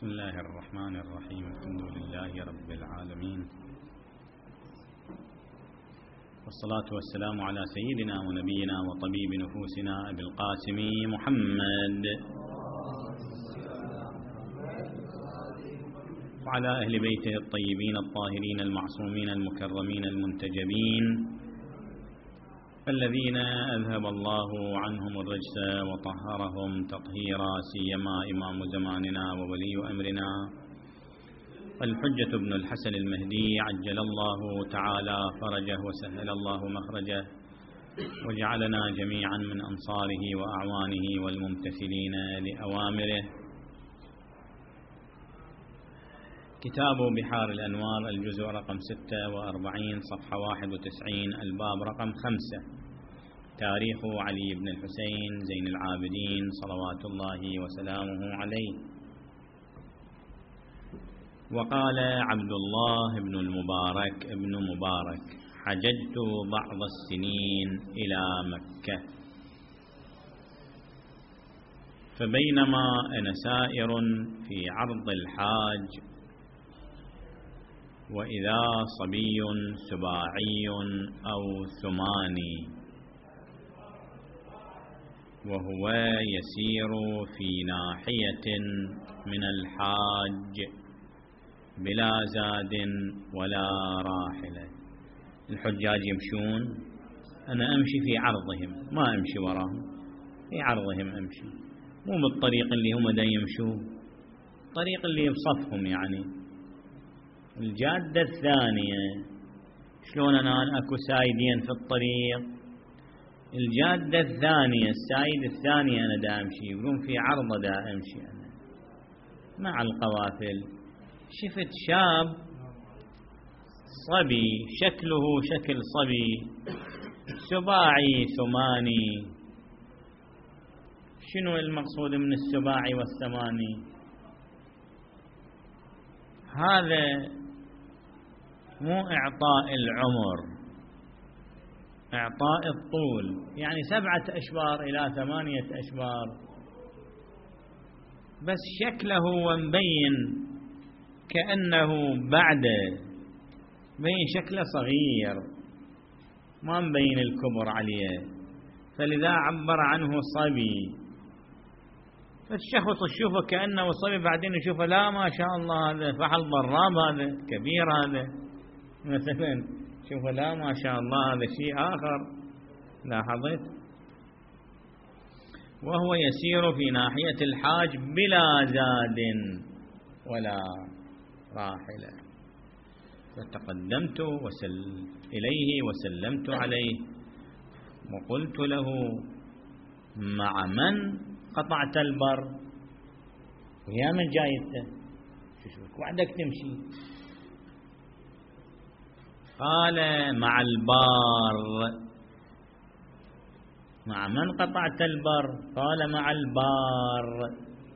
بسم الله الرحمن الرحيم. الحمد لله رب العالمين، والصلاة والسلام على سيدنا ونبينا وطبيب نفوسنا أبي القاسم محمد وعلى أهل بيته الطيبين الطاهرين المعصومين المكرمين المنتجبين الذين أذهب الله عنهم الرجس وطهرهم تطهيرا، سيما إمام زماننا وولي أمرنا الحجة ابن الحسن المهدي عجل الله تعالى فرجه وسهل الله مخرجه، وجعلنا جميعا من أنصاره وأعوانه والممتثلين لأوامره. كتاب بحار الأنوار، الجزء رقم 46 صفحة 91، الباب رقم 5، تاريخ علي بن الحسين زين العابدين صلوات الله وسلامه عليه. وقال عبد الله بن المبارك ابن مبارك: حججت بعض السنين إلى مكة، فبينما أنا سائر في عرض الحاج وإذا صبي سباعي أو ثماني وهو يسير في ناحية من الحاج بلا زاد ولا راحلة. الحجاج يمشون، أنا أمشي في عرضهم، ما أمشي وراهم، في عرضهم أمشي، مو بالطريق اللي هم دا يمشوا، الطريق اللي بصفهم. يعني الجادة الثانية، شلون أنا أكو سايدين في الطريق؟ الجادة الثانية، السايد الثاني أنا دا أمشي، يقولون في عرضة دا أمشي أنا مع القوافل. شفت شاب صبي، شكله شكل صبي، سباعي ثماني. شنو المقصود من السباعي والثماني؟ هذا مو إعطاء العمر، إعطاء الطول، يعني 7 أشبار إلى 8 أشبار، بس شكله ومبين كأنه بعد بين شكله صغير، ما مبين الكبر عليه، فلذا عبر عنه صبي. فالشخص تشوفه كأنه صبي، بعدين يشوفه لا ما شاء الله هذا فحل ضراب، هذا كبير، هذا مثلا شوفه لا ما شاء الله هذا شيء آخر. لاحظت؟ وهو يسير في ناحية الحاج بلا زاد ولا راحلة. فتقدمت إليه وسلمت عليه وقلت له: مع من قطعت البر؟ ويا من جايته؟ شوفك وعدك تمشي. قال: مع البار. مع من قطعت البر؟ قال: مع البار.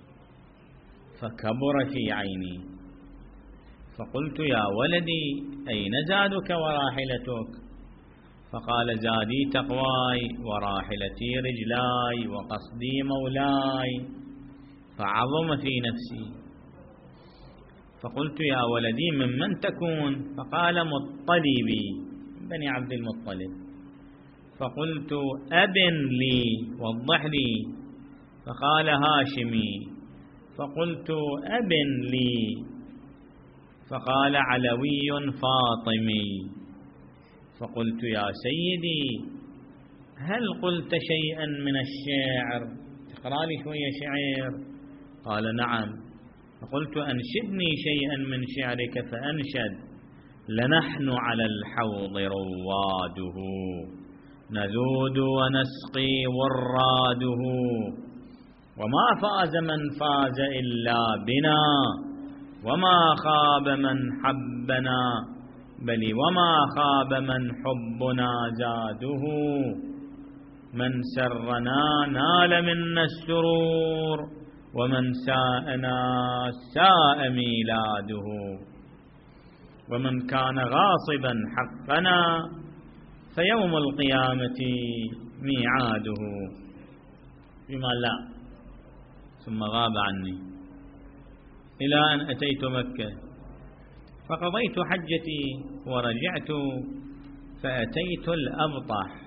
فكبر في عيني، فقلت: يا ولدي، أين زادك وراحلتك؟ فقال: زادي تقواي وراحلتي رجلاي وقصدي مولاي. فعظم في نفسي، فقلت: يا ولدي ممن تكون؟ فقال: مطلبي، بني عبد المطلب. فقلت: أب لي، وضح لي. فقال: هاشمي. فقلت: أب لي. فقال: علوي فاطمي. فقلت: يا سيدي، هل قلت شيئا من الشعر؟ تقرأ لي شوية شعر؟ قال: نعم. فقلت: أنشدني شيئا من شعرك. فأنشد: لنحن على الحوض رواده، نذود ونسقي وراده، وما فاز من فاز إلا بنا، وما خاب من حبنا، بل وما خاب من حبنا زاده، من سرنا نال منا السرور، ومن ساءنا ساء ميلاده، ومن كان غاصبا حقنا فيوم القيامة ميعاده. بما لا. ثم غاب عني. إلى أن أتيت مكة، فقضيت حجتي ورجعت فأتيت الأبطح،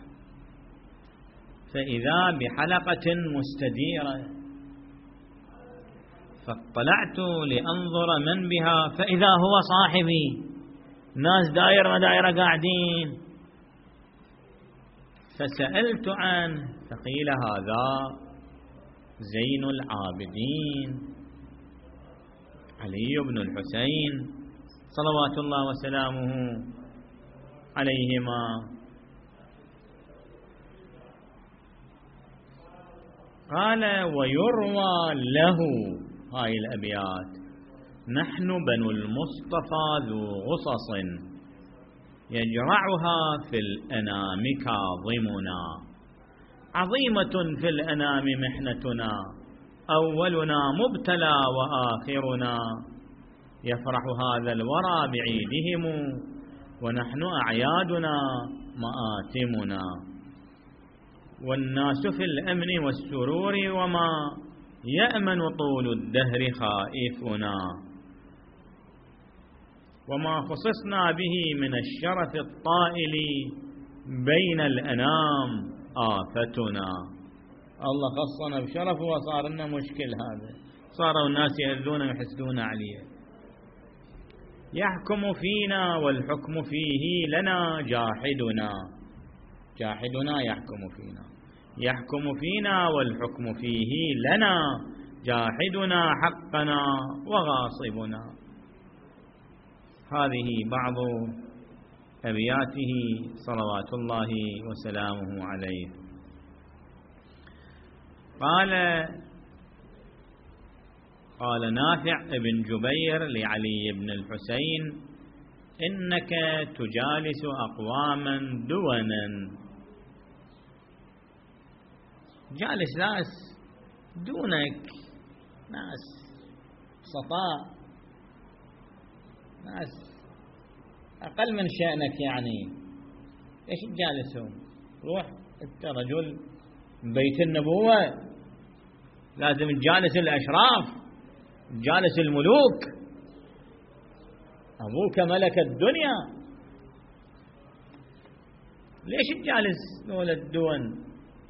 فإذا بحلقة مستديرة، فاطلعت لأنظر من بها، فإذا هو صاحبي، ناس دائرة قاعدين، فسألت عنه فقيل هذا زين العابدين علي بن الحسين صلوات الله وسلامه عليهما. قال: ويروى له هاي الأبيات: نحن بنو المصطفى ذو غصص يجرعها في الأنام كاظمنا، عظيمة في الأنام محنتنا، أولنا مبتلى وآخرنا، يفرح هذا الورى بعيدهم ونحن أعيادنا مآتمنا، والناس في الأمن والسرور وما يأمن طول الدهر خائفنا، وما خصصنا به من الشرف الطائل بين الأنام آفتنا. الله خصنا بشرف وصار لنا مشكل، هذا صاروا الناس يأذون ويحسدون عليه. يحكم فينا والحكم فيه لنا جاحدنا، جاحدنا يحكم فينا، يحكم فينا والحكم فيه لنا، جاحدنا حقنا وغاصبنا. هذه بعض أبياته صلوات الله وسلامه عليه. قال نافع بن جبير لعلي بن الحسين: إنك تجالس أقواما دونا، جالس ناس دونك، ناس سطاء، ناس أقل من شأنك، يعني إيش تجالسهم؟ روح أنت رجل بيت النبوة، لازم تجالس الأشراف، تجالس الملوك، أبوك ملك الدنيا، ليش تجالس دول الدون؟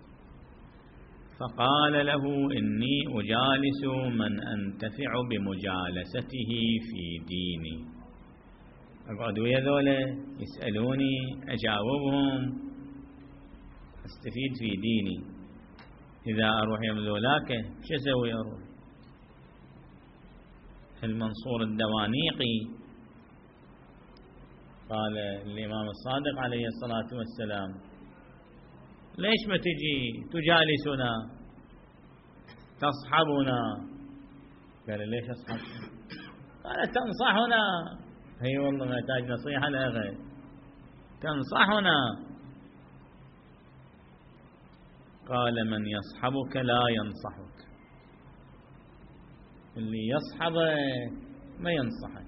فقال له: إني أجالس من أنتفع بمجالسته في ديني، أقعد ويا ذولا يسألوني أجاوبهم أستفيد في ديني. إذا أروح يوم ذولاك شو أسوي؟ أروح المنصور الدوانيقي قال الإمام الصادق عليه الصلاة والسلام: ليش ما تجي تجالسنا تصحبنا؟ قال: ليش أصحبنا؟ قال: تنصحنا. هي والله ما يحتاج نصيحة لا غير، تنصحنا. قال: من يصحبك لا ينصحك، اللي يصحبك ما ينصحك.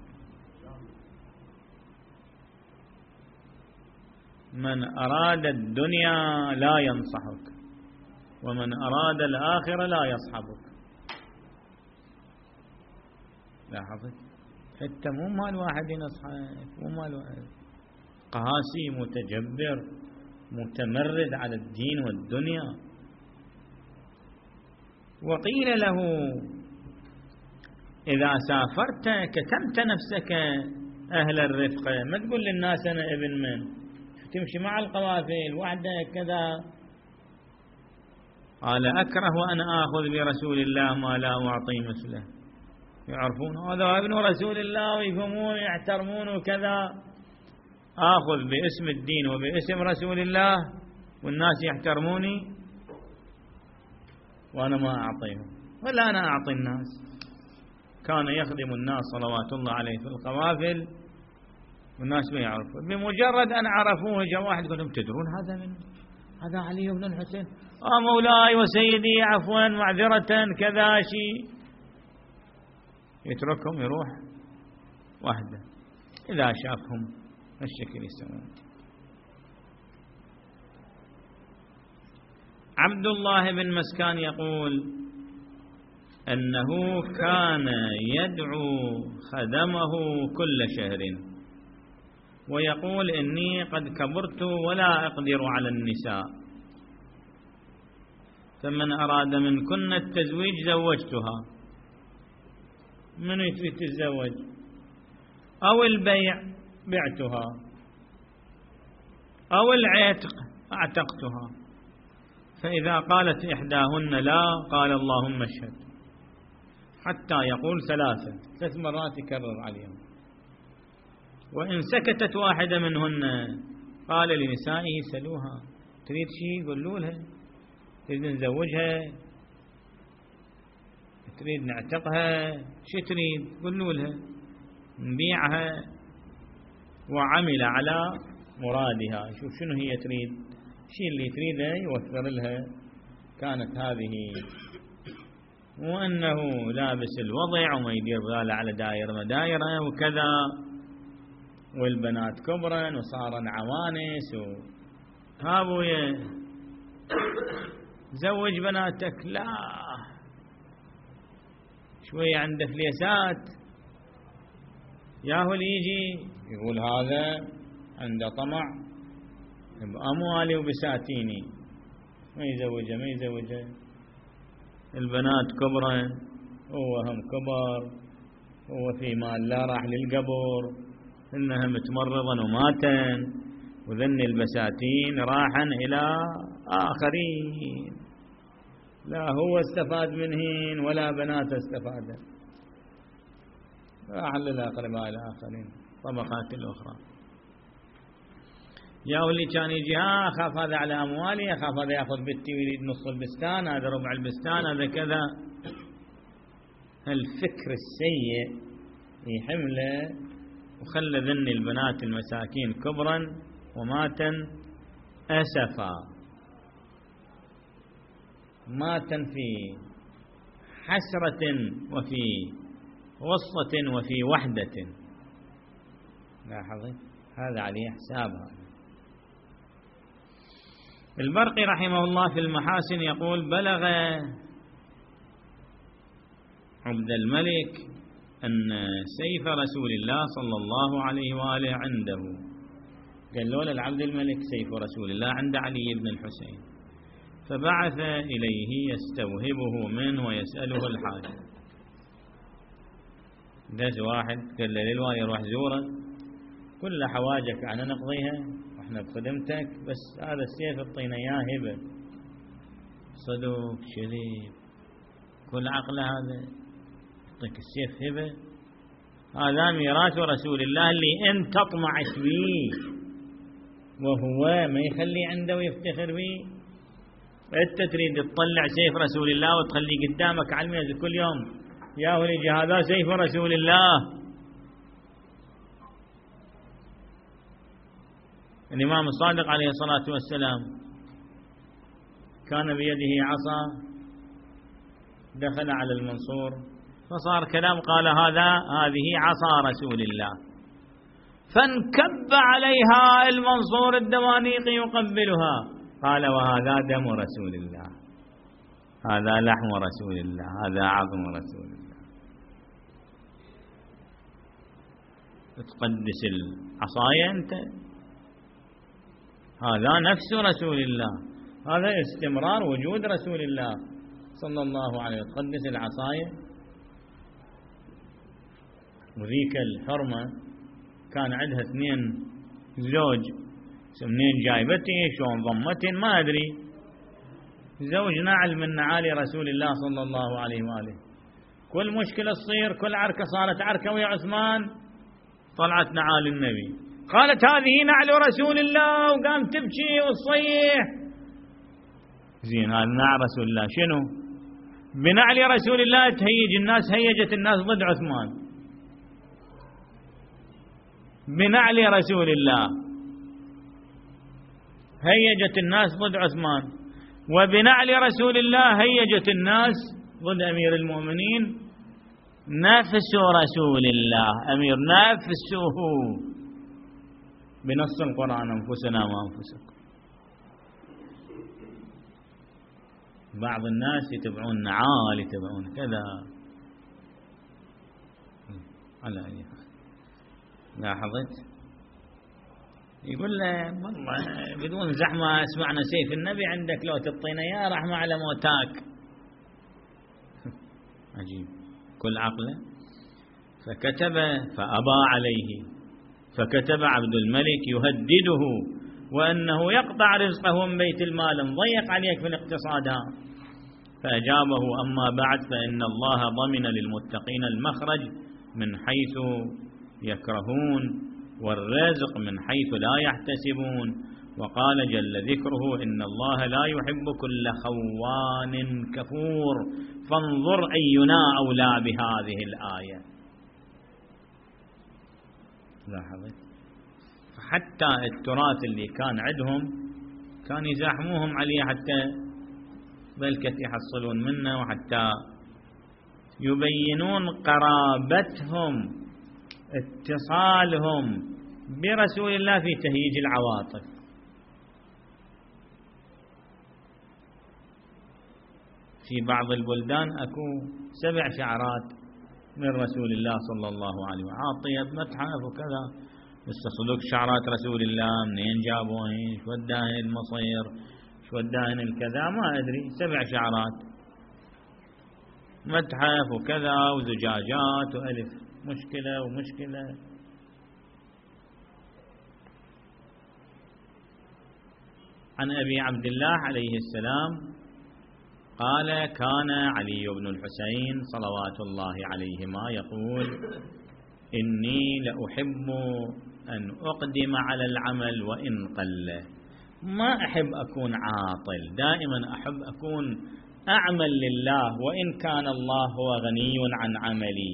من أراد الدنيا لا ينصحك، ومن أراد الآخرة لا يصحبك. لاحظت؟ حتى مو مال واحد ينصحك، مو مال واحد، قاسي متجبر متمرد على الدين والدنيا. وقيل له: إذا سافرت كتمت نفسك أهل الرفقة، ما تقول للناس أنا ابن من، تمشي مع القوافل وحدك كذا. قال: أكره أن آخذ برسول الله ما لا أعطي مثله، يعرفون هذا ابن رسول الله ويفهمون يحترمون وكذا، آخذ باسم الدين وباسم رسول الله والناس يحترموني وأنا ما أعطيهم، ولا أنا أعطي الناس. كان يخدم الناس صلوات الله عليه في القوافل والناس ما يعرفون، بمجرد أن عرفوه جاء واحد يقول لهم: تدرون هذا من هذا علي بن الحسين؟ مولاي وسيدي عفوا معذرة كذا شيء، يتركهم يروح وحده. إذا شافهم الشكل يسوون. عبد الله بن مسكان يقول: أنه كان يدعو خدمه كل شهر ويقول إني قد كبرت ولا أقدر على النساء، فمن أراد منكن التزويج زوجتها. من يريد تتزوج؟ أو البيع بعتها، أو العتق أعتقتها. فإذا قالت إحداهن لا قال اللهم اشهد، حتى يقول 3 مرات يكرر عليهم. وإن سكتت واحدة منهن قال لنسائه سلوها، تريد شيء قولوا لها، تريد نزوجها، تريد نعتقها، شو تريد قولوا لها، نبيعها. وعمل على مرادها، شوف شنو هي تريد، الشيء اللي تريده يوفر لها. كانت هذه، وأنه لابس الوضع وما يدير باله على داير مدايره وكذا، والبنات كبرن وصارن عوانس هابويا زوج بناتك، لا شوية عنده فليسات، ياهو اللي يجي يقول هذا عنده طمع بأموالي وبساتيني، ما يزوجها. البنات كبرن، هو هم كبر، هو في مال لا راح للقبر، إنها متمرضا وماتن، وذن البساتين راحا إلى آخرين، لا هو استفاد منهن ولا بنات استفادن، راح للأقرباء الآخرين طبقات الأخرى. يا اللي كان يجي أخاف هذا على أموالي، أخاف هذا يأخذ بنتي ويريد نص البستان، هذا ربع البستان، هذا كذا. الفكر السيء يحمله وخلى ذن البنات المساكين كبرا وماتن أسفا، ماتن في حسرة وفي غصة وفي وحدة. لاحظي هذا عليه حسابها. البرقي رحمه الله في المحاسن يقول: بلغ عبد الملك أن سيف رسول الله صلى الله عليه وآله عنده. قال له للعبد الملك سيف رسول الله عند علي بن الحسين، فبعث إليه يستوهبه منه ويسأله الحاجة. دز واحد قال له للوالي روح زوره، كل حواجك أنا نقضيها واحنا بخدمتك، بس هذا السيف اعطينا اياه هبه. صدق شريف كل عقله هذا يعطيك السيف هبه؟ هذا ميراث رسول الله اللي انت طمعت به وهو ما يخلي عنده ويفتخر به. انت تريد تطلع سيف رسول الله وتخليه قدامك على الميز كل يوم، يا ولي هذا سيف رسول الله. الإمام الصادق عليه الصلاة والسلام كان بيده عصا، دخل على المنصور فصار كلام، قال هذه عصا رسول الله، فانكب عليها المنصور الدوانيق يقبلها، قال وهذا دم رسول الله، هذا لحم رسول الله، هذا عظم رسول الله. تقدس العصاية أنت؟ هذا نفس رسول الله، هذا استمرار وجود رسول الله صلى الله عليه وسلم. تقدس العصاية. وذيك الحرمة كان عندها 2 زوج، منين جايبتي شلون ضمتين ما أدري، زوج نعل من نعالي رسول الله صلى الله عليه وآله. كل مشكلة تصير، كل عركة صارت عركة ويا عثمان طلعت نعال النبي، قالت هذه نعل رسول الله، وقام تبكي وتصيح. زين هذا نعل رسول الله، شنو بنعل رسول الله تهيج الناس، هيجت الناس ضد عثمان بنعل رسول الله، هيجت الناس ضد عثمان، وبنعل رسول الله هيجت الناس ضد أمير المؤمنين نفس رسول الله، أمير نفسه بنص القرآن: أنفسنا وأنفسكم. بعض الناس يتبعون نعال، يتبعون كذا. على أي حال لاحظت يقول له والله بدون زحمة اسمعنا سيف النبي عندك لو تبطينا يا رحمة على موتاك. عجيب كل عقله. فكتب فأبى عليه، فكتب عبد الملك يهدده وأنه يقطع رزقه من بيت المال، مضيق عليك في الاقتصاد. فأجابه أما بعد فإن الله ضمن للمتقين المخرج من حيث يكرهون والرزق من حيث لا يحتسبون. وقال جل ذكره إن الله لا يحب كل خوان كفور، فانظر أينا أولى بهذه الآية. لاحظت حتى التراث اللي كان عندهم كان يزاحموهم عليه حتى بلكة يحصلون منه، وحتى يبينون قرابتهم اتصالهم برسول الله في تهييج العواطف. في بعض البلدان أكو 7 شعرات من رسول الله صلى الله عليه وسلم، عاطية متحف وكذا، يستصدق شعرات رسول الله منين جابوهن، شو وداهن المصير، شو وداهن الكذا، ما أدري، 7 شعرات متحف وكذا وزجاجات وألف، مشكلة ومشكلة. عن أبي عبد الله عليه السلام قال كان علي بن الحسين صلوات الله عليهما يقول إني لأحب أن أقدم على العمل وإن قل. ما أحب أكون عاطل، دائما أحب أكون أعمل لله وإن كان الله هو غني عن عملي،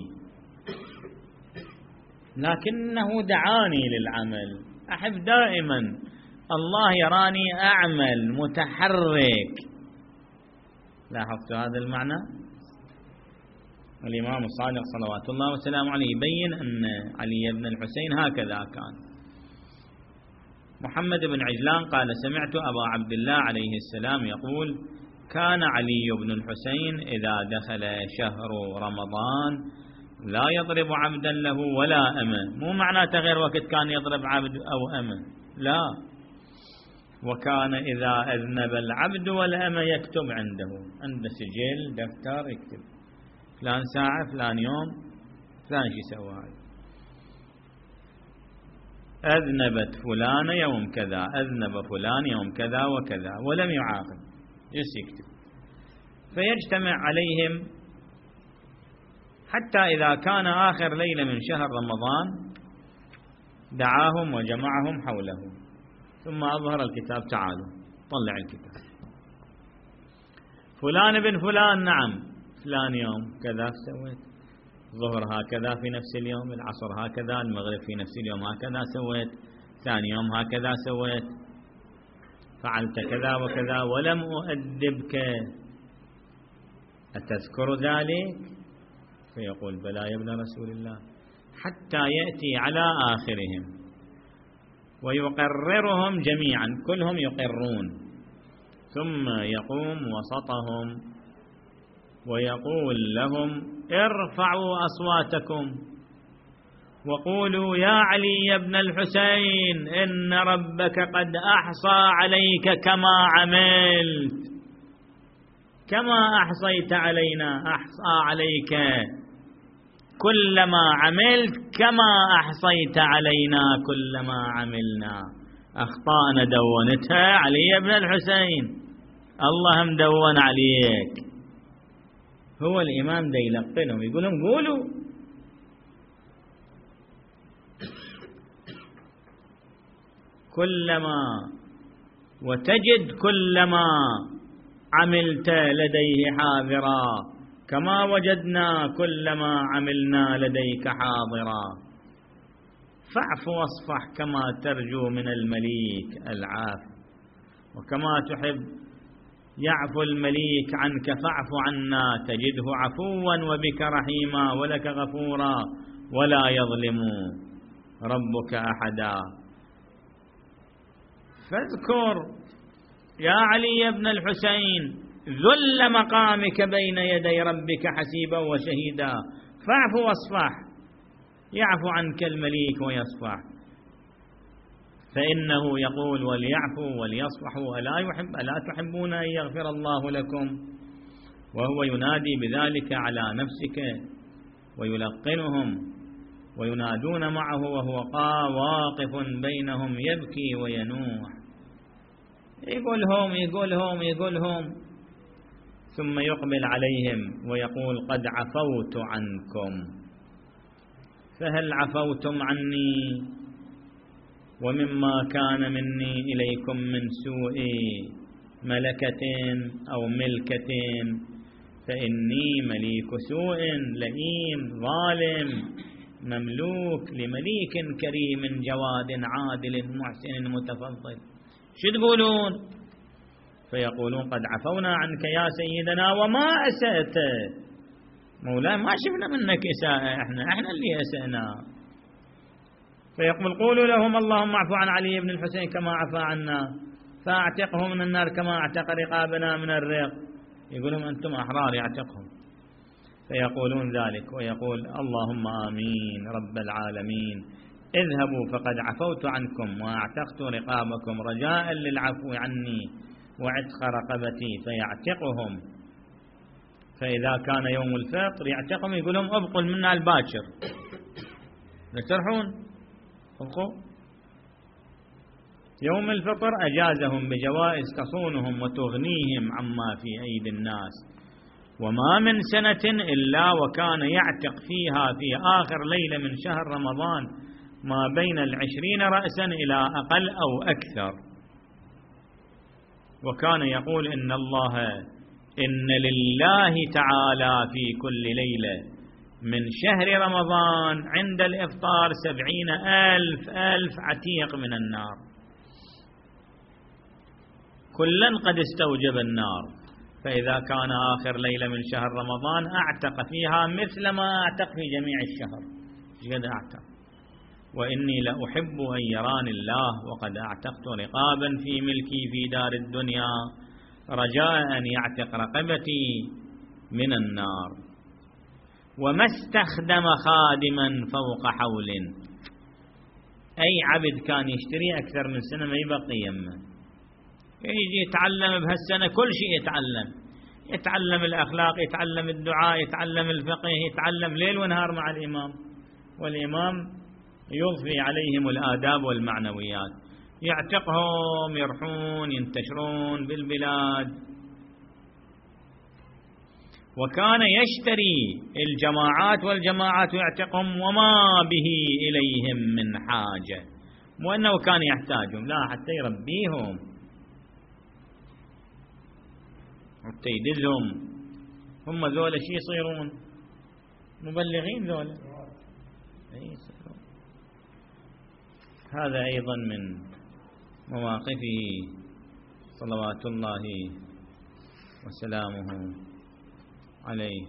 لكنه دعاني للعمل. أحب دائما الله يراني أعمل متحرك. لاحظت هذا المعنى؟ الإمام الصادق صلوات الله وسلامه عليه يبين أن علي بن الحسين هكذا كان. محمد بن عجلان قال سمعت أبا عبد الله عليه السلام يقول كان علي بن الحسين إذا دخل شهر رمضان لا يضرب عبدا له ولا أمه. مو معناته غير وقت كان يضرب عبد أو أمه، لا، وكان إذا أذنب العبد والأمة يكتب عنده سجل دفتر يكتب فلان ساعة فلان يوم فلان شي سوى، أذنبت فلان يوم كذا، أذنب فلان يوم كذا وكذا، ولم يعاقب، يكتب. فيجتمع عليهم حتى إذا كان آخر ليلة من شهر رمضان دعاهم وجمعهم حوله ثم أظهر الكتاب، تعالوا طلع الكتاب، فلان بن فلان نعم فلان يوم كذا سويت، ظهر هكذا في نفس اليوم، العصر هكذا، المغرب في نفس اليوم هكذا سويت، ثاني يوم هكذا سويت، فعلت كذا وكذا ولم أؤدبك، أتذكر ذلك؟ فيقول بلى يا ابن رسول الله، حتى يأتي على آخرهم ويقررهم جميعا، كلهم يقرون، ثم يقوم وسطهم ويقول لهم ارفعوا أصواتكم وقولوا يا علي يا ابن الحسين إن ربك قد أحصى عليك كما عملت، كما أحصيت علينا، أحصى عليك كلما عملت كما أحصيت علينا كلما عملنا. أخطأنا دونتها علي بن الحسين، الله مدون عليك. هو الإمام دا يلقنهم يقول لهم قولوا، كلما وتجد كلما عملت لديه حاضرا كما وجدنا كلما عملنا لديك حاضرا، فاعف واصفح كما ترجو من المليك العاف، وكما تحب يعفو المليك عنك فاعف عنا تجده عفوا وبك رحيما ولك غفورا ولا يظلم ربك أحدا. فاذكر يا علي بن الحسين ذل مقامك بين يدي ربك حسيبا وشهيدا، فاعف واصفح، يعفو عنك المليك ويصفح. فإنه يقول وليعفوا وليصفحوا ألا تحبون أن يغفر الله لكم، وهو ينادي بذلك على نفسك ويلقنهم وينادون معه وهو واقف بينهم يبكي وينوح، يقولهم ثم يقبل عليهم ويقول قد عفوت عنكم، فهل عفوتم عني ومما كان مني إليكم من سوء ملكة أو ملكة، فإني مليك سوء لئيم ظالم مملوك لمليك كريم جواد عادل محسن متفضل. شو تقولون؟ فيقولون قد عفونا عنك يا سيدنا وما أسأت، مولاي ما شفنا منك إساءة، احنا اللي أسأنا. فيقول قولوا لهم اللهم اعفو عن علي بن الحسين كما عفا عنا، فاعتقه من النار كما اعتق رقابنا من الرق. يقولون أنتم أحرار يعتقهم. فيقولون ذلك ويقول اللهم آمين رب العالمين، اذهبوا فقد عفوت عنكم واعتقت رقابكم رجاء للعفو عني وعتق رقبتي. فيعتقهم، فإذا كان يوم الفطر يعتقهم، يقول لهم ابقوا منا الباكر، لا ترحون، ابقوا. يوم الفطر أجازهم بجوائز تصونهم وتغنيهم عما في أيدي الناس، وما من سنة إلا وكان يعتق فيها في آخر ليلة من شهر رمضان ما بين 20 رأسا إلى أقل أو أكثر. وكان يقول إن لله تعالى في كل ليلة من شهر رمضان عند الإفطار 70,000 عتيق من النار، كلا قد استوجب النار. فإذا كان آخر ليلة من شهر رمضان أعتق فيها مثل ما أعتق في جميع الشهر، قد أعتق. وإني لأحب أن يراني الله وقد أعتقت رقابا في ملكي في دار الدنيا رجاء أن يعتق رقبتي من النار. وما استخدم خادما فوق حول، أي عبد كان يشتري أكثر من سنة ما يبقي يمه، يجي يتعلم بهالسنة كل شيء، يتعلم الأخلاق، يتعلم الدعاء، يتعلم الفقه، يتعلم ليل ونهار مع الإمام، والإمام يضفي عليهم الآداب والمعنويات، يعتقهم يرحون ينتشرون بالبلاد. وكان يشتري الجماعات والجماعات ويعتقهم وما به إليهم من حاجة، مو أنه كان يحتاجهم، لا، حتى يربيهم، حتى يدلهم. هم ذولا شي يصيرون؟ مبلغين ذولا. هذا أيضا من مواقفه صلوات الله وسلامه عليه.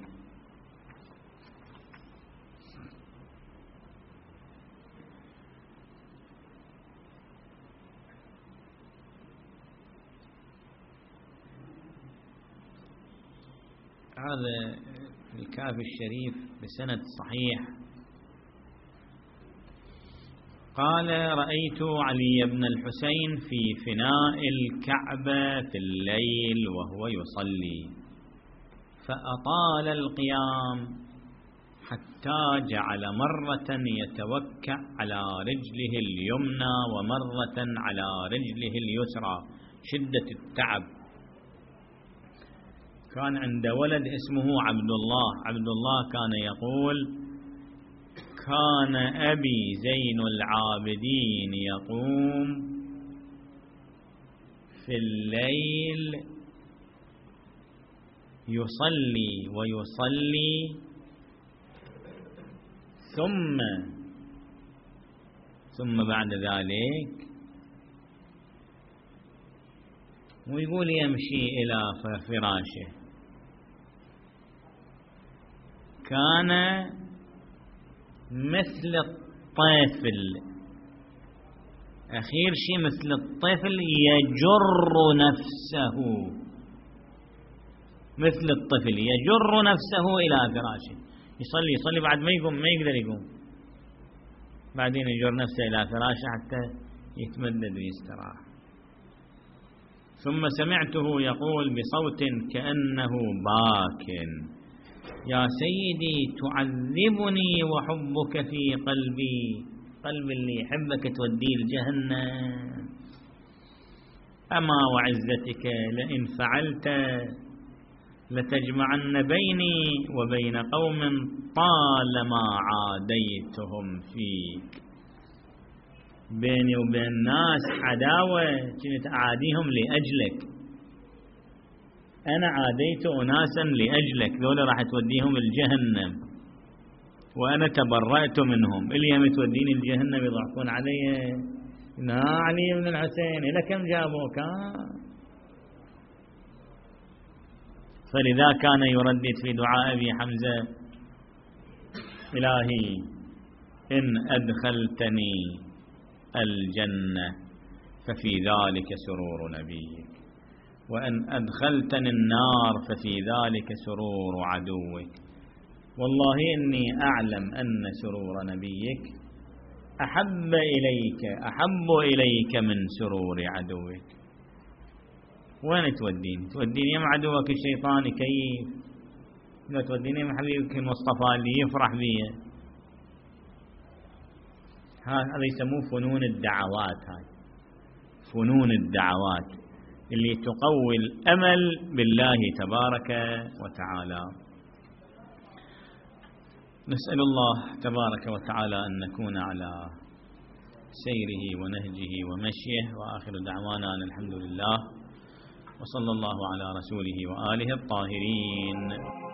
هذا الكافي الشريف بسند صحيح قال رأيت علي بن الحسين في فناء الكعبة في الليل وهو يصلي، فأطال القيام حتى جعل مرة يتوكأ على رجله اليمنى ومرة على رجله اليسرى، شدة التعب. كان عند ولد اسمه عبد الله كان يقول كان أبي زين العابدين يقوم في الليل يصلي ويصلي ثم بعد ذلك ويقول يمشي إلى فراشه. كان مثل الطفل، أخير شيء مثل الطفل يجر نفسه، مثل الطفل يجر نفسه إلى فراشه، يصلي بعد ما يقوم، ما يقدر يقوم، بعدين يجر نفسه إلى فراشه حتى يتمدد ويستراح. ثم سمعته يقول بصوت كأنه باك: يا سيدي تعذبني وحبك في قلبي، قلبي اللي يحبك توديه الجهنم. أما وعزتك لئن فعلت لتجمعن بيني وبين قوم طالما عاديتهم فيك. بيني وبين الناس عداوة كنت أعاديهم لأجلك، أنا عاديت أناسا لأجلك، ذولا راح توديهم الجهنم وأنا تبرأت منهم، اللي يم توديني الجهنم يضحكون علي. علي بن الحسين إلى كم جابوك؟ فلذا كان يردد في دعاء أبي حمزة: إلهي إن أدخلتني الجنة ففي ذلك سرور نبيك، وأن أدخلتني النار ففي ذلك سرور عدوك. والله إني أعلم أن سرور نبيك أحب إليك من سرور عدوك. وين توديني؟ توديني يم عدوك الشيطان كيف؟ لا توديني يم حبيبك المصطفى اللي يفرح بيه. هذا يسموه فنون الدعوات، هاي فنون الدعوات اللي تقوي الأمل بالله تبارك وتعالى. نسأل الله تبارك وتعالى أن نكون على سيره ونهجه ومشيه. وآخر دعوانا أن الحمد لله، وصلى الله على رسوله وآله الطاهرين.